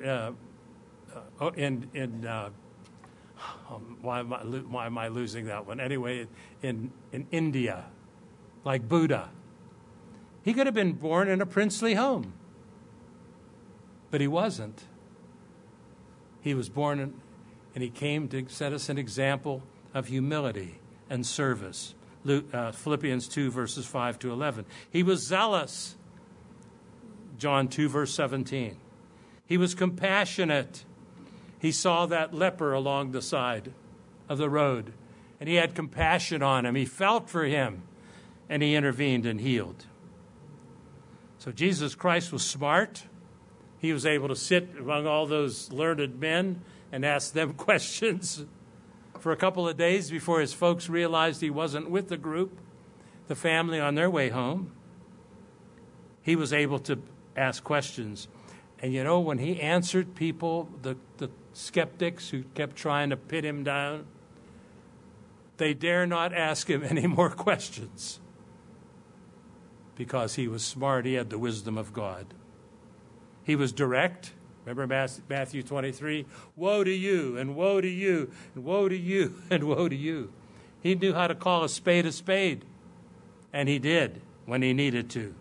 why am I losing that one? Anyway, in India, like Buddha. He could have been born in a princely home, but he wasn't. He was born and he came to set us an example of humility and service. Philippians 2, verses 5 to 11. He was zealous. John 2, verse 17. He was compassionate. He saw that leper along the side of the road, and he had compassion on him. He felt for him, and he intervened and healed. So Jesus Christ was smart. He was able to sit among all those learned men and ask them questions for a couple of days before his folks realized he wasn't with the group, the family on their way home. He was able to ask questions. And you know, when he answered people, the skeptics who kept trying to pin him down, they dare not ask him any more questions because he was smart. He had the wisdom of God. He was direct. Remember Matthew 23? Woe to you, and woe to you, and woe to you, and woe to you. He knew how to call a spade, and he did when he needed to.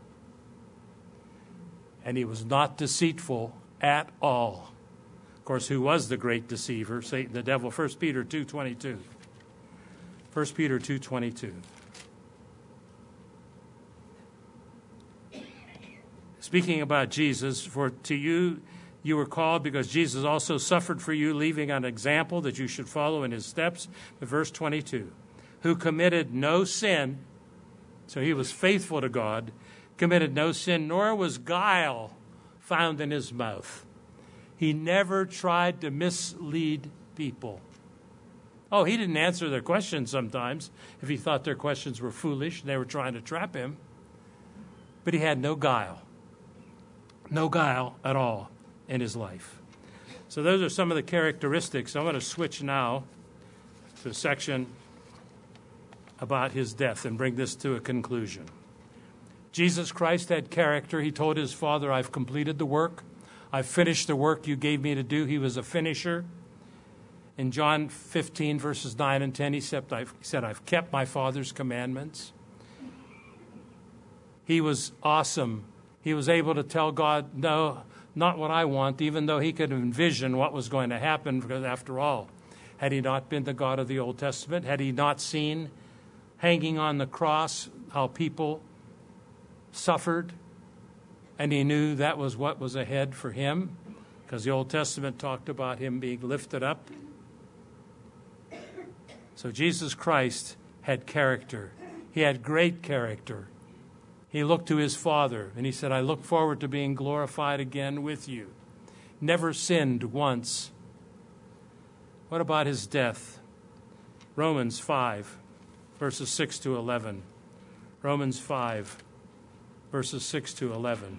And he was not deceitful at all. Of course, who was the great deceiver? Satan, the devil. 1 Peter 2:22. 1 Peter 2:22. Speaking about Jesus, for to you were called because Jesus also suffered for you, leaving an example that you should follow in his steps. But verse 22, who committed no sin, so he was faithful to God, committed no sin, nor was guile found in his mouth. He never tried to mislead people. Oh, he didn't answer their questions sometimes if he thought their questions were foolish and they were trying to trap him. But he had no guile. No guile at all in his life. So those are some of the characteristics. I'm going to switch now to a section about his death and bring this to a conclusion. Jesus Christ had character. He told his Father, I've completed the work. I've finished the work you gave me to do. He was a finisher. In John 15, verses 9 and 10, he said, I've kept my Father's commandments. He was awesome. He was able to tell God, no, not what I want, even though he could envision what was going to happen, because after all, had he not been the God of the Old Testament, had he not seen hanging on the cross how people suffered, and he knew that was what was ahead for him, because the Old Testament talked about him being lifted up. So Jesus Christ had character. He had great character. He looked to his Father, and he said, I look forward to being glorified again with you. Never sinned once. What about his death? Romans 5, verses 6 to 11. Romans 5, verses 6 to 11.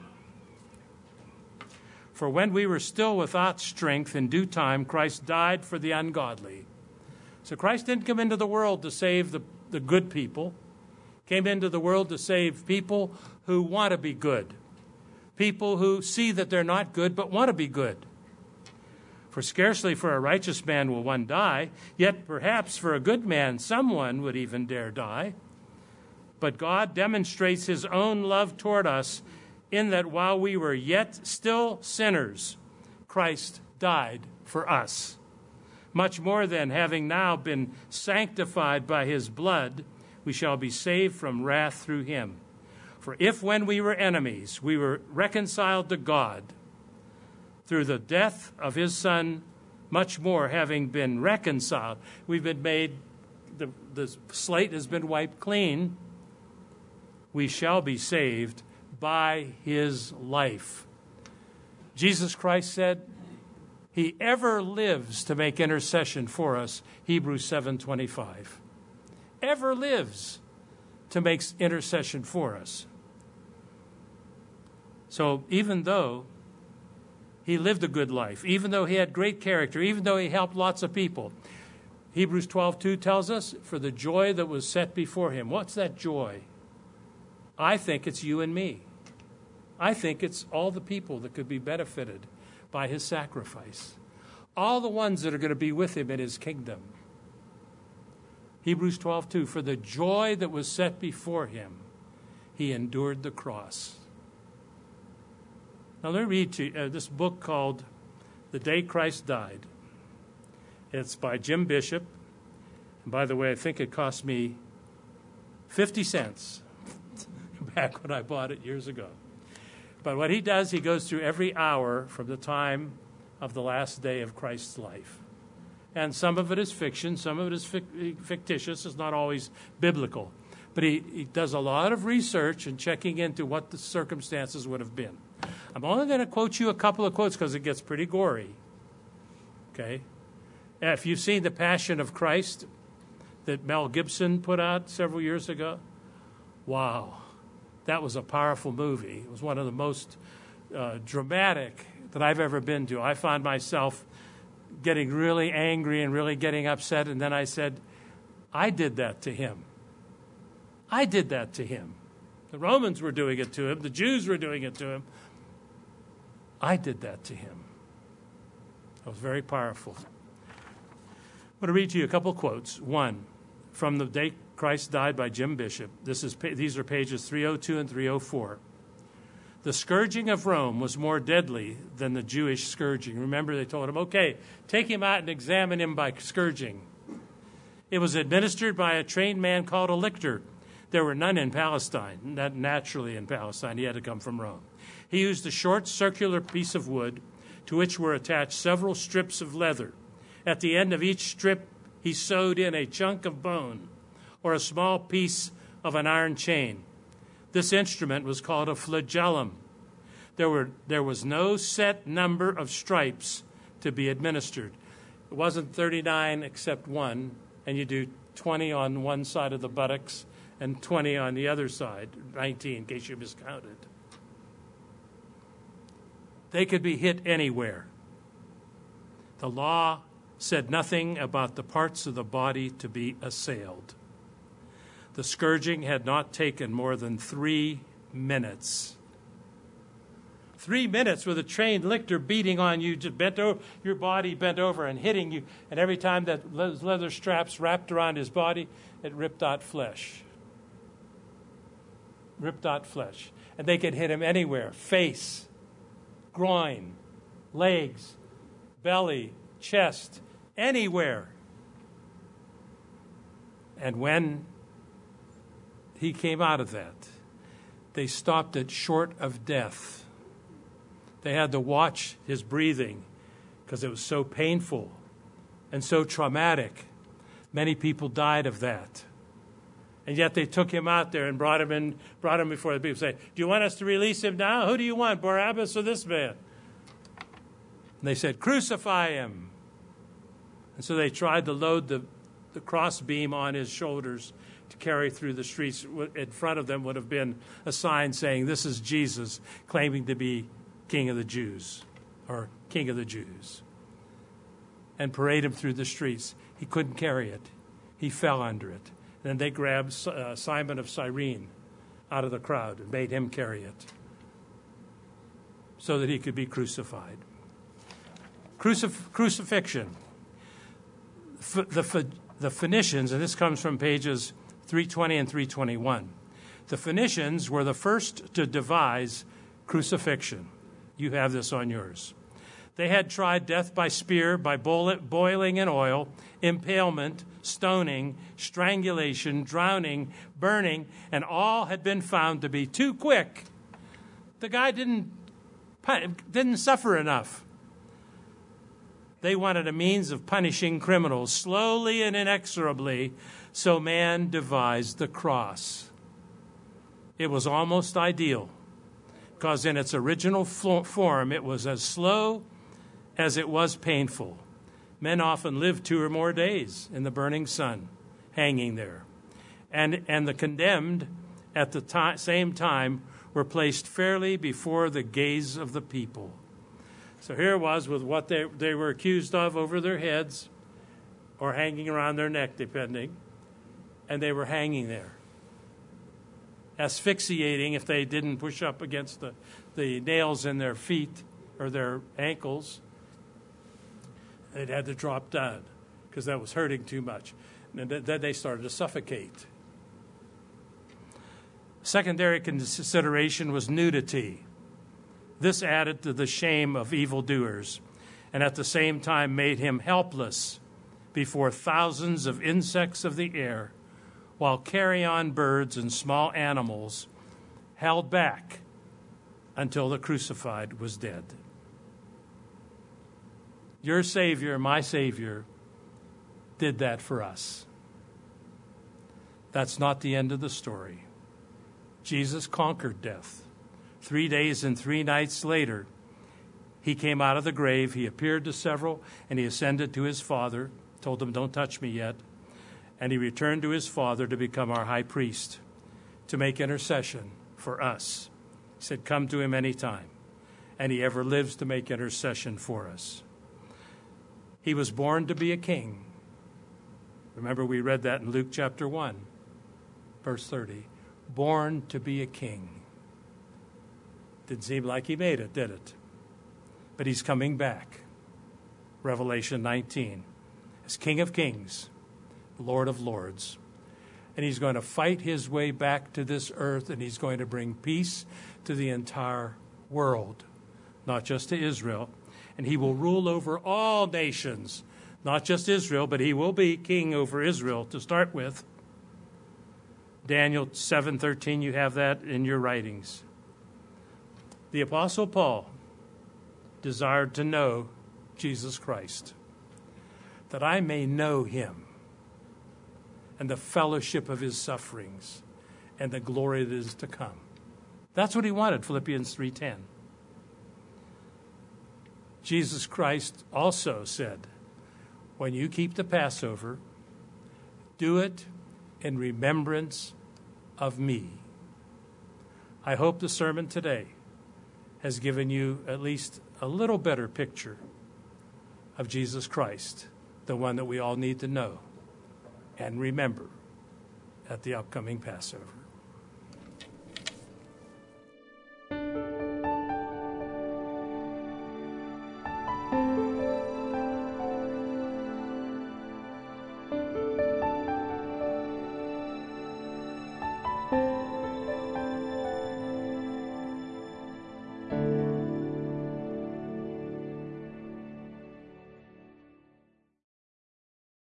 For when we were still without strength, in due time, Christ died for the ungodly. So Christ didn't come into the world to save the good people. Came into the world to save people who want to be good. People who see that they're not good but want to be good. For scarcely for a righteous man will one die, yet perhaps for a good man someone would even dare die. But God demonstrates his own love toward us in that while we were yet still sinners, Christ died for us. Much more than having now been sanctified by his blood, we shall be saved from wrath through him. For if when we were enemies, we were reconciled to God through the death of his Son, much more having been reconciled, we've been made, the slate has been wiped clean, we shall be saved by his life. Jesus Christ said, he ever lives to make intercession for us, Hebrews 7:25. Ever lives to make intercession for us. So even though he lived a good life, even though he had great character, even though he helped lots of people, Hebrews 12:2 tells us, for the joy that was set before him. What's that joy? I think it's you and me. I think it's all the people that could be benefited by his sacrifice. All the ones that are going to be with him in his kingdom. Hebrews 12:2, for the joy that was set before him, he endured the cross. Now let me read to you this book called The Day Christ Died. It's by Jim Bishop. And by the way, I think it cost me 50 cents back when I bought it years ago. But what he does, he goes through every hour from the time of the last day of Christ's life. And some of it is fiction, some of it is fictitious, it's not always biblical. But he does a lot of research and checking into what the circumstances would have been. I'm only going to quote you a couple of quotes because it gets pretty gory. Okay? If you've seen The Passion of Christ that Mel Gibson put out several years ago, wow, that was a powerful movie. It was one of the most dramatic that I've ever been to. I found myself getting really angry and really getting upset, and then I said, I did that to him. I did that to him. The Romans were doing it to him. The Jews were doing it to him. I did that to him. That was very powerful. I'm going to read to you a couple quotes. One, from The Day Christ Died by Jim Bishop. These are pages 302 and 304. The scourging of Rome was more deadly than the Jewish scourging. Remember, they told him, okay, take him out and examine him by scourging. It was administered by a trained man called a lictor. There were none in Palestine, not naturally in Palestine. He had to come from Rome. He used a short circular piece of wood to which were attached several strips of leather. At the end of each strip, he sewed in a chunk of bone or a small piece of an iron chain. This instrument was called a flagellum. There was no set number of stripes to be administered. It wasn't 39 except one, and you do 20 on one side of the buttocks and 20 on the other side, 19 in case you miscounted. They could be hit anywhere. The law said nothing about the parts of the body to be assailed. The scourging had not taken more than 3 minutes. 3 minutes with a trained lictor beating on you, just your body bent over and hitting you. And every time that leather straps wrapped around his body, it ripped out flesh. Ripped out flesh. And they could hit him anywhere. Face, groin, legs, belly, chest, anywhere. And when he came out of that, they stopped it short of death. They had to watch his breathing because it was so painful and so traumatic. Many people died of that. And yet they took him out there and brought him before the people. Say, do you want us to release him now? Who do you want, Barabbas or this man? And they said, crucify him. And so they tried to load the crossbeam on his shoulders to carry through the streets. In front of them would have been a sign saying, this is Jesus, claiming to be King of the Jews, or King of the Jews. And parade him through the streets. He couldn't carry it. He fell under it. Then they grabbed Simon of Cyrene out of the crowd and made him carry it so that he could be crucified. Crucifixion. The Phoenicians, and this comes from pages 320 and 321, the Phoenicians were the first to devise crucifixion. You have this on yours. They had tried death by spear, by boiling in oil, impalement, stoning, strangulation, drowning, burning, and all had been found to be too quick. The guy didn't suffer enough. They wanted a means of punishing criminals slowly and inexorably, so man devised the cross. It was almost ideal, because in its original form, it was as slow as it was painful. Men often lived 2 or more days in the burning sun, hanging there. And the condemned at the same time were placed fairly before the gaze of the people. So here it was with what they were accused of over their heads or hanging around their neck, depending. And they were hanging there, asphyxiating if they didn't push up against the nails in their feet or their ankles. They'd had to drop down because that was hurting too much. And then they started to suffocate. Secondary consideration was nudity. This added to the shame of evildoers and at the same time made him helpless before thousands of insects of the air, while carrion birds and small animals held back until the crucified was dead. Your Savior, my Savior, did that for us. That's not the end of the story. Jesus conquered death. 3 days and 3 nights later, he came out of the grave. He appeared to several, and he ascended to his Father, told them, don't touch me yet. And he returned to his Father to become our high priest, to make intercession for us. He said, come to him anytime. And he ever lives to make intercession for us. He was born to be a king. Remember, we read that in Luke chapter 1, verse 30. Born to be a king. Didn't seem like he made it, did it? But he's coming back. Revelation 19. As King of Kings, Lord of Lords. And he's going to fight his way back to this earth, and he's going to bring peace to the entire world, not just to Israel. And he will rule over all nations, not just Israel, but he will be king over Israel to start with. Daniel 7:13, you have that in your writings. The Apostle Paul desired to know Jesus Christ, that I may know him and the fellowship of his sufferings and the glory that is to come. That's what he wanted, Philippians 3:10. Jesus Christ also said, when you keep the Passover, do it in remembrance of me. I hope the sermon today has given you at least a little better picture of Jesus Christ, the one that we all need to know and remember at the upcoming Passover.